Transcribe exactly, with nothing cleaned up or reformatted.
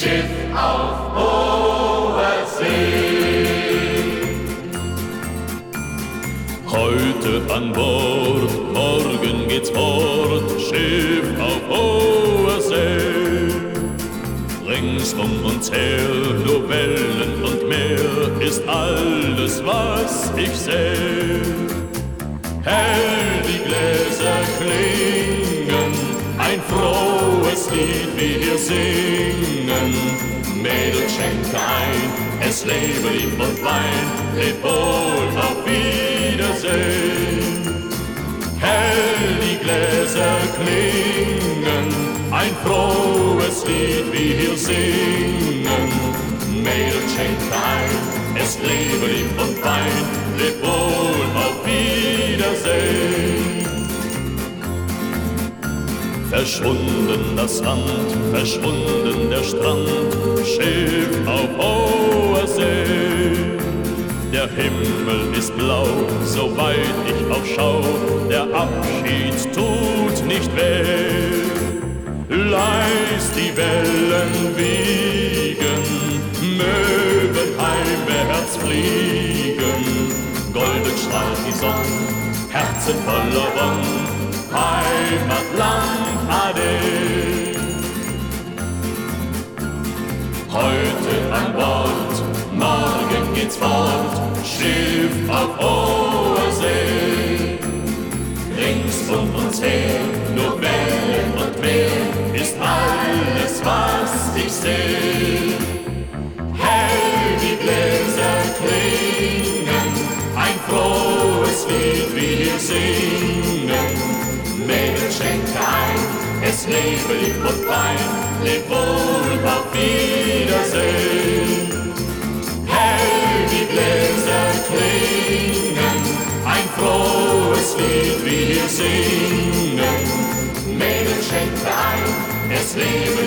Schiff auf hoher See. Heute an Bord, morgen geht's fort, Schiff auf hoher See. Rings um uns her, nur Wellen und Meer, ist alles, was ich seh. Hell die Gläser klingen, ein frohes Lied wir hier singen. Mädel schenke ein, es lebe Lieb und Wein, leb wohl, auf Wiedersehen. Hell die Gläser klingen, ein frohes Lied wir hier singen. Mädel schenke ein, es lebe Lieb und Wein, leb wohl, auf Wiedersehen. Verschwunden das Land, verschwunden der Strand, Schiff auf hoher See. Der Himmel ist blau, soweit ich auch schau, der Abschied tut nicht weh. Leis die Wellen wiegen, mögen heimwärts fliegen. Golden strahlt die Sonne, Herzen voller Wonn, Heimatland, ade. Heute an Bord, morgen geht's fort, Schiff auf hoher See. Rings um uns her, nur Wellen und Meer, ist alles, was ich seh. Hell die Gläser klingen, ein frohes Lied wir singen. Mädel schenke ein, es lebe Lieb und Wein, leb wohl, auf Wiedersehen. Hell die Gläser klingen, ein frohes Lied wir singen. Mädel schenke ein, es lebe